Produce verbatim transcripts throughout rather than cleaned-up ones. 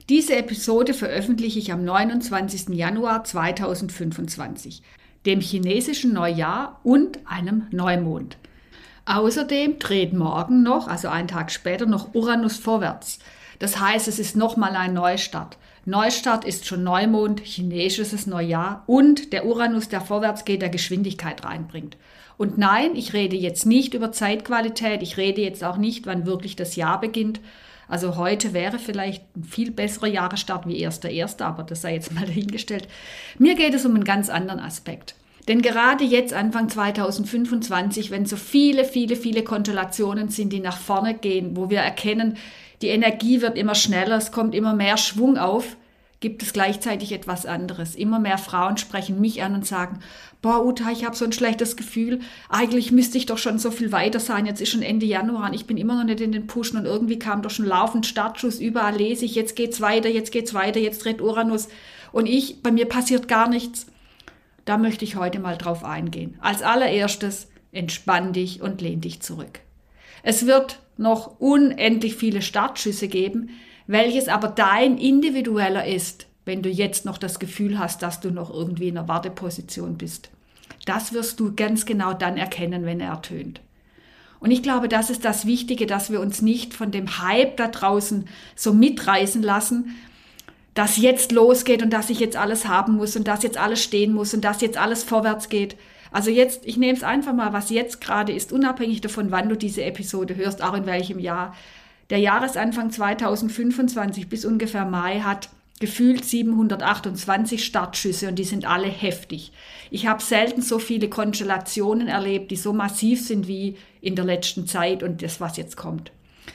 Diese Episode veröffentliche ich am neunundzwanzigsten Januar zweitausendfünfundzwanzig, dem chinesischen Neujahr und einem Neumond. Außerdem dreht morgen noch, also einen Tag später, noch Uranus vorwärts. Das heißt, es ist nochmal ein Neustart. Neustart ist schon Neumond, chinesisches Neujahr und der Uranus, der vorwärts geht, der Geschwindigkeit reinbringt. Und nein, ich rede jetzt nicht über Zeitqualität, ich rede jetzt auch nicht, wann wirklich das Jahr beginnt. Also heute wäre vielleicht ein viel besserer Jahresstart wie erster erster, aber das sei jetzt mal dahingestellt. Mir geht es um einen ganz anderen Aspekt. Denn gerade jetzt, Anfang zweitausendfünfundzwanzig, wenn so viele, viele, viele Konstellationen sind, die nach vorne gehen, wo wir erkennen, die Energie wird immer schneller, es kommt immer mehr Schwung auf, gibt es gleichzeitig etwas anderes. Immer mehr Frauen sprechen mich an und sagen, boah Uta, ich habe so ein schlechtes Gefühl, eigentlich müsste ich doch schon so viel weiter sein, jetzt ist schon Ende Januar und ich bin immer noch nicht in den Pushen und irgendwie kam doch schon laufend Startschuss, überall lese ich, jetzt geht's weiter, jetzt geht's weiter, jetzt dreht Uranus und ich, bei mir passiert gar nichts. Da möchte ich heute mal drauf eingehen. Als allererstes, entspann dich und lehn dich zurück. Es wird noch unendlich viele Startschüsse geben, welches aber dein individueller ist, wenn du jetzt noch das Gefühl hast, dass du noch irgendwie in einer Warteposition bist. Das wirst du ganz genau dann erkennen, wenn er ertönt. Und ich glaube, das ist das Wichtige, dass wir uns nicht von dem Hype da draußen so mitreißen lassen, dass jetzt losgeht und dass ich jetzt alles haben muss und dass jetzt alles stehen muss und dass jetzt alles vorwärts geht. Also jetzt, ich nehme es einfach mal, was jetzt gerade ist, unabhängig davon, wann du diese Episode hörst, auch in welchem Jahr. Der Jahresanfang zweitausendfünfundzwanzig bis ungefähr Mai hat gefühlt siebenhundertachtundzwanzig Startschüsse und die sind alle heftig. Ich habe selten so viele Konstellationen erlebt, die so massiv sind wie in der letzten Zeit und das, was jetzt kommt.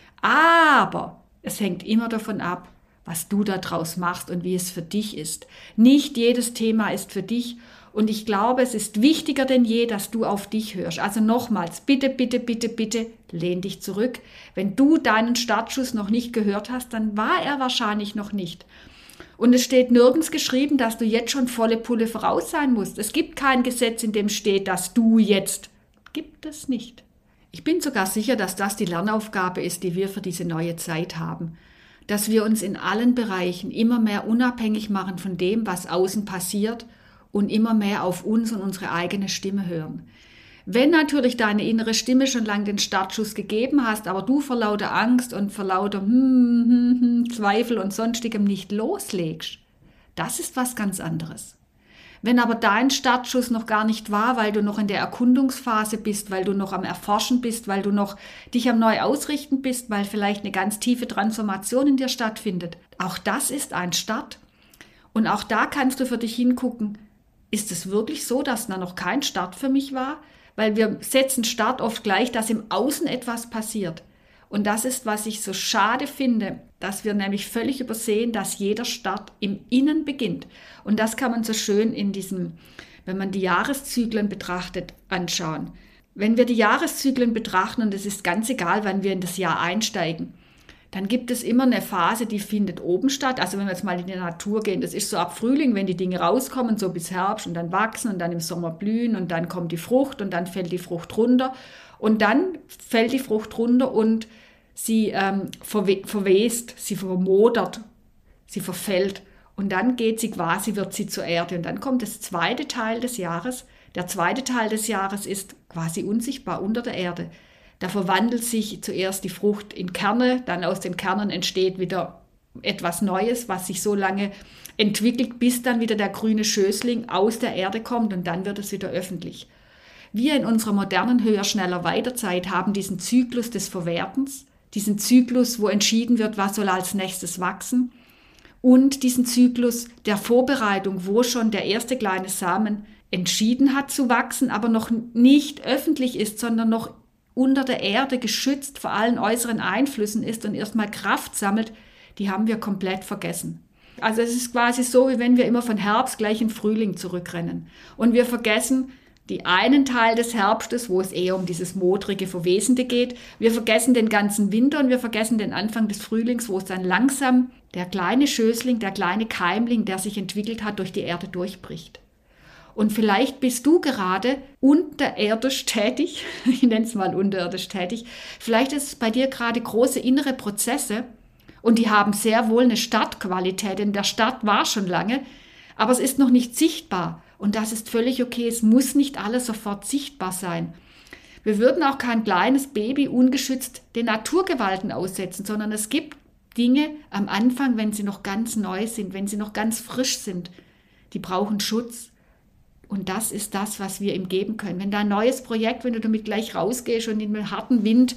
Aber es hängt immer davon ab, was du da draus machst und wie es für dich ist. Nicht jedes Thema ist für dich und ich glaube, es ist wichtiger denn je, dass du auf dich hörst. Also nochmals, bitte, bitte, bitte, bitte, lehn dich zurück. Wenn du deinen Startschuss noch nicht gehört hast, dann war er wahrscheinlich noch nicht. Und es steht nirgends geschrieben, dass du jetzt schon volle Pulle voraus sein musst. Es gibt kein Gesetz, in dem steht, dass du jetzt. Gibt es nicht. Ich bin sogar sicher, dass das die Lernaufgabe ist, die wir für diese neue Zeit haben. Dass wir uns in allen Bereichen immer mehr unabhängig machen von dem, was außen passiert und immer mehr auf uns und unsere eigene Stimme hören. Wenn natürlich deine innere Stimme schon lange den Startschuss gegeben hast, aber du vor lauter Angst und vor lauter hm, hm, hm, Zweifel und sonstigem nicht loslegst, das ist was ganz anderes. Wenn aber dein Startschuss noch gar nicht war, weil du noch in der Erkundungsphase bist, weil du noch am Erforschen bist, weil du noch dich am neu ausrichten bist, weil vielleicht eine ganz tiefe Transformation in dir stattfindet, auch das ist ein Start. Und auch da kannst du für dich hingucken, ist es wirklich so, dass da noch kein Start für mich war? Weil wir setzen Start oft gleich, dass im Außen etwas passiert. Und das ist, was ich so schade finde, dass wir nämlich völlig übersehen, dass jeder Start im Innen beginnt. Und das kann man so schön in diesem, wenn man die Jahreszyklen betrachtet, anschauen. Wenn wir die Jahreszyklen betrachten, und es ist ganz egal, wann wir in das Jahr einsteigen, dann gibt es immer eine Phase, die findet oben statt. Also wenn wir jetzt mal in die Natur gehen, das ist so ab Frühling, wenn die Dinge rauskommen, so bis Herbst und dann wachsen und dann im Sommer blühen und dann kommt die Frucht und dann fällt die Frucht runter. Und dann fällt die Frucht runter und sie ähm, verwe- verwest, sie vermodert, sie verfällt. Und dann geht sie quasi, wird sie zur Erde. Und dann kommt das zweite Teil des Jahres. Der zweite Teil des Jahres ist quasi unsichtbar unter der Erde. Da verwandelt sich zuerst die Frucht in Kerne, dann aus den Kernen entsteht wieder etwas Neues, was sich so lange entwickelt, bis dann wieder der grüne Schößling aus der Erde kommt und dann wird es wieder öffentlich. Wir in unserer modernen Höher, Schneller, Weiterzeit haben diesen Zyklus des Verwertens, diesen Zyklus, wo entschieden wird, was soll als nächstes wachsen und diesen Zyklus der Vorbereitung, wo schon der erste kleine Samen entschieden hat zu wachsen, aber noch nicht öffentlich ist, sondern noch unter der Erde geschützt vor allen äußeren Einflüssen ist und erstmal Kraft sammelt, die haben wir komplett vergessen. Also es ist quasi so, wie wenn wir immer von Herbst gleich in Frühling zurückrennen. Und wir vergessen die einen Teil des Herbstes, wo es eher um dieses modrige, Verwesende geht. Wir vergessen den ganzen Winter und wir vergessen den Anfang des Frühlings, wo es dann langsam der kleine Schößling, der kleine Keimling, der sich entwickelt hat, durch die Erde durchbricht. Und vielleicht bist du gerade unterirdisch tätig, ich nenne es mal unterirdisch tätig, vielleicht ist es bei dir gerade große innere Prozesse Und die haben sehr wohl eine Startqualität, denn der Start war schon lange, aber es ist noch nicht sichtbar. Und das ist völlig okay, es muss nicht alles sofort sichtbar sein. Wir würden auch kein kleines Baby ungeschützt den Naturgewalten aussetzen, sondern es gibt Dinge am Anfang, wenn sie noch ganz neu sind, wenn sie noch ganz frisch sind, die brauchen Schutz. Und das ist das, was wir ihm geben können. Wenn da ein neues Projekt, wenn du damit gleich rausgehst und in den harten Wind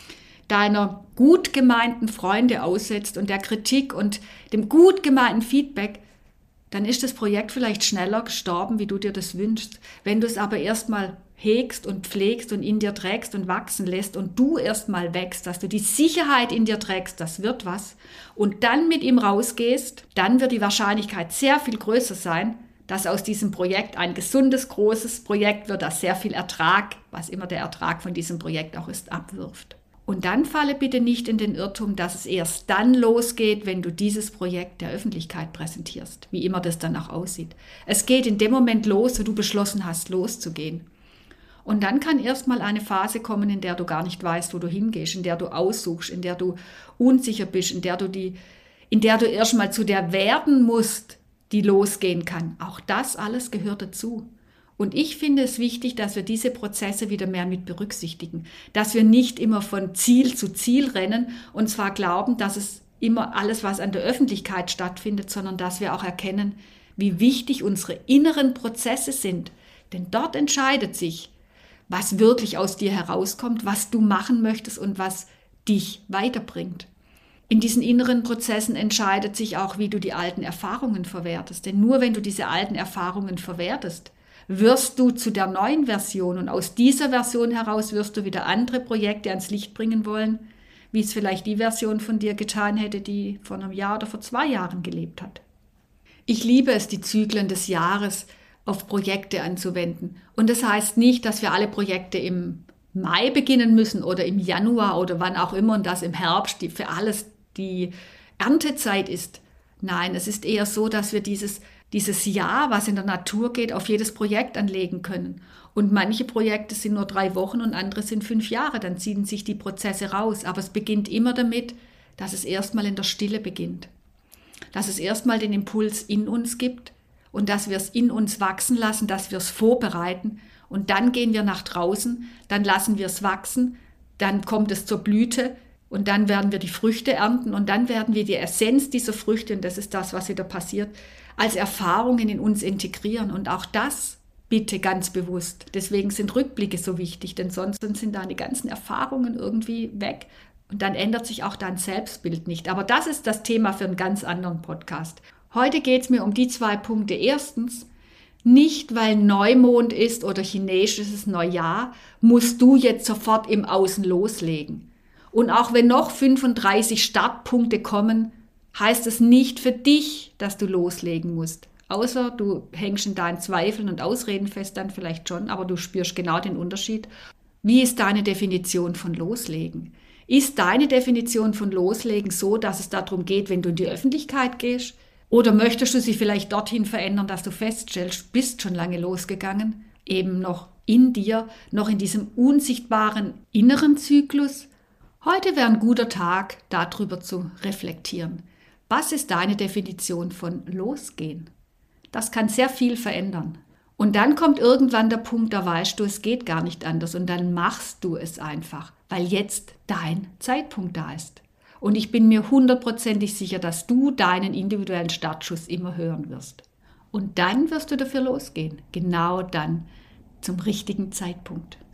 deiner gut gemeinten Freunde aussetzt und der Kritik und dem gut gemeinten Feedback, dann ist das Projekt vielleicht schneller gestorben, wie du dir das wünschst. Wenn du es aber erstmal hegst und pflegst und in dir trägst und wachsen lässt und du erstmal wächst, dass du die Sicherheit in dir trägst, das wird was, und dann mit ihm rausgehst, dann wird die Wahrscheinlichkeit sehr viel größer sein, dass aus diesem Projekt ein gesundes, großes Projekt wird, das sehr viel Ertrag, was immer der Ertrag von diesem Projekt auch ist, abwirft. Und dann falle bitte nicht in den Irrtum, dass es erst dann losgeht, wenn du dieses Projekt der Öffentlichkeit präsentierst, wie immer das dann auch aussieht. Es geht in dem Moment los, wo du beschlossen hast, loszugehen. Und dann kann erstmal eine Phase kommen, in der du gar nicht weißt, wo du hingehst, in der du aussuchst, in der du unsicher bist, in der du die, in der du erstmal zu der werden musst, die losgehen kann. Auch das alles gehört dazu. Und ich finde es wichtig, dass wir diese Prozesse wieder mehr mit berücksichtigen, dass wir nicht immer von Ziel zu Ziel rennen und zwar glauben, dass es immer alles, was an der Öffentlichkeit stattfindet, sondern dass wir auch erkennen, wie wichtig unsere inneren Prozesse sind. Denn dort entscheidet sich, was wirklich aus dir herauskommt, was du machen möchtest und was dich weiterbringt. In diesen inneren Prozessen entscheidet sich auch, wie du die alten Erfahrungen verwertest. Denn nur wenn du diese alten Erfahrungen verwertest, wirst du zu der neuen Version und aus dieser Version heraus wirst du wieder andere Projekte ans Licht bringen wollen, wie es vielleicht die Version von dir getan hätte, die vor einem Jahr oder vor zwei Jahren gelebt hat. Ich liebe es, die Zyklen des Jahres auf Projekte anzuwenden. Und das heißt nicht, dass wir alle Projekte im Mai beginnen müssen oder im Januar oder wann auch immer und das im Herbst, die für alles die Erntezeit ist. Nein, es ist eher so, dass wir dieses dieses Jahr, was in der Natur geht, auf jedes Projekt anlegen können. Und manche Projekte sind nur drei Wochen und andere sind fünf Jahre. Dann ziehen sich die Prozesse raus. Aber es beginnt immer damit, dass es erstmal in der Stille beginnt. Dass es erstmal den Impuls in uns gibt und dass wir es in uns wachsen lassen, dass wir es vorbereiten. Und dann gehen wir nach draußen, dann lassen wir es wachsen, dann kommt es zur Blüte und dann werden wir die Früchte ernten und dann werden wir die Essenz dieser Früchte, und das ist das, was wieder passiert, als Erfahrungen in uns integrieren. Und auch das bitte ganz bewusst. Deswegen sind Rückblicke so wichtig, denn sonst sind deine ganzen Erfahrungen irgendwie weg und dann ändert sich auch dein Selbstbild nicht. Aber das ist das Thema für einen ganz anderen Podcast. Heute geht es mir um die zwei Punkte. Erstens, nicht weil Neumond ist oder chinesisches Neujahr, musst du jetzt sofort im Außen loslegen. Und auch wenn noch fünfunddreißig Startpunkte kommen, heißt es nicht für dich, dass du loslegen musst. Außer du hängst in deinen Zweifeln und Ausreden fest, dann vielleicht schon, aber du spürst genau den Unterschied. Wie ist deine Definition von Loslegen? Ist deine Definition von Loslegen so, dass es darum geht, wenn du in die Öffentlichkeit gehst? Oder möchtest du sie vielleicht dorthin verändern, dass du feststellst, du bist schon lange losgegangen, eben noch in dir, noch in diesem unsichtbaren inneren Zyklus? Heute wäre ein guter Tag, darüber zu reflektieren. Was ist deine Definition von Losgehen? Das kann sehr viel verändern. Und dann kommt irgendwann der Punkt, da weißt du, es geht gar nicht anders. Und dann machst du es einfach, weil jetzt dein Zeitpunkt da ist. Und ich bin mir hundertprozentig sicher, dass du deinen individuellen Startschuss immer hören wirst. Und dann wirst du dafür losgehen. Genau dann, zum richtigen Zeitpunkt.